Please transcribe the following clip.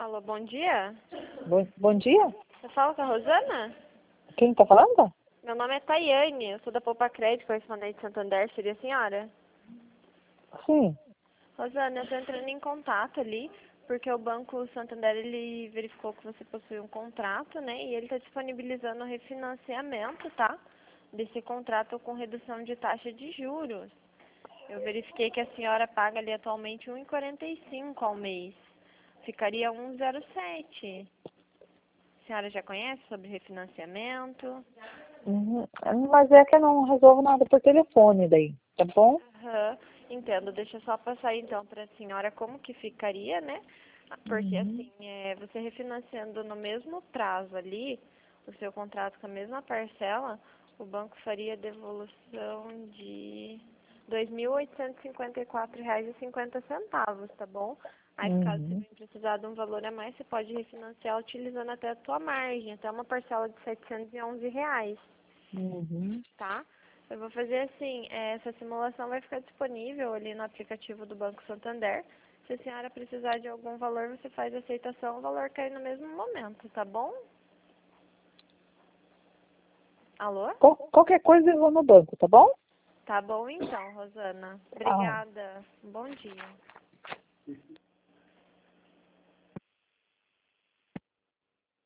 Alô, bom dia. Bom dia? Eu falo com a Rosana? Quem tá falando? Meu nome é Tayane, eu sou da Poupa Crédito, correspondente de Santander, seria a senhora? Sim. Rosana, eu estou entrando em contato ali, porque o Banco Santander, ele verificou que você possui um contrato, né, e ele está disponibilizando o refinanciamento, tá? Desse contrato com redução de taxa de juros. Eu verifiquei que a senhora paga ali atualmente 1,45 ao mês. Ficaria 1,07. A senhora já conhece sobre refinanciamento? Uhum. Mas é que eu não resolvo nada por telefone daí, tá bom? Aham, entendo. Deixa eu só passar então para a senhora como que ficaria, né? Porque Uhum. assim, você refinanciando no mesmo prazo ali, o seu contrato com a mesma parcela, o banco faria devolução de R$ 2.854,50, tá bom? Aí caso você Uhum. venha precisar de um valor a mais, você pode refinanciar utilizando até a tua margem, até uma parcela de R$ 711, Uhum. tá? Eu vou fazer assim, essa simulação vai ficar disponível ali no aplicativo do Banco Santander. Se a senhora precisar de algum valor, você faz a aceitação, o valor cai no mesmo momento, tá bom? Alô? Qualquer coisa eu vou no banco, tá bom? Tá bom então, Rosana. Ah. Obrigada. Bom dia.